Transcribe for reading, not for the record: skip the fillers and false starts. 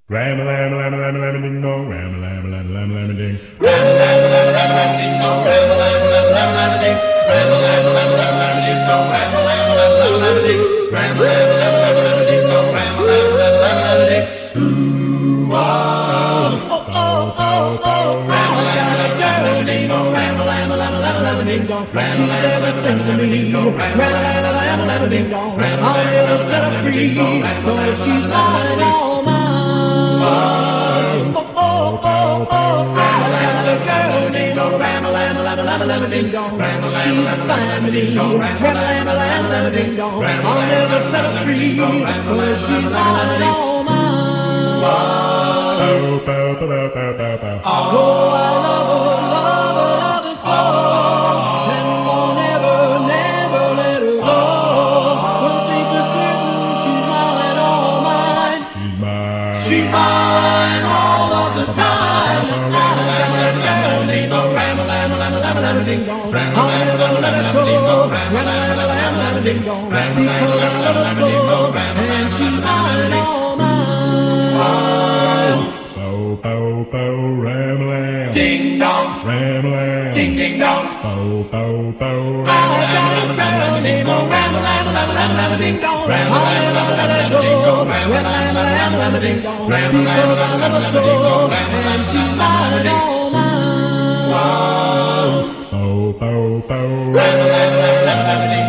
Ram a lam a lam a lam a lam a ding dong, ram a lam a lam a lam a lam a ding. Ram a lam a lam a lam a lam a ding dong, ram a lam a lam a lam a lam a ding. Ram a lam a lam a lam a lam a ding dong, ram a lam a lam a lam a lam a ding. Ram a lam a lam a lam a lam a ding dong, ram a lam a lam a lam a lam a ding. Ooh, wow, oh, oh, oh, oh. Ram a lam a lam a lam a lam a ding dong, ram a lam a lam a lam a lam a ding dong. Ram a lam a lam a lam a lam a ding dong, ram a lam a lam a lam a ding dong. I'll never set her free, for she's mine, all mine. Ding dong, she's fine to me. Ram-a-lam-a-lam-a-lam-a ding dong. I'll never set her free, for she's mine, all mine. Oh, I love her so, and won't ever, never let her go. One thing for certain, she's mine, all mine. She's mine all of the time. Ram-a-lam-a-lam-a-lam-a-ding dong, ram-a-lam-a-lam-a-lam-a-ding dong. I'll never let her go. Ram-a-lam-a-lam-a-lam-a-ding dong, because I love her so, and she's mine, all mine. Bow, bow, bow, ram-a-lam. Ding dong, Ram-a-lam. ding ding dong. Bow, bow, bow, I got a girl named Ram-a-lam-a-lam-a-lam-a-ding dong. I'll never let her go. Ram-a-lam-a-lam-a-lam-a-ding dong, because I love her so, and she's mine, all mine. bow, bow, bow, Ram-a-lam-a-lam-a-lam-a-ding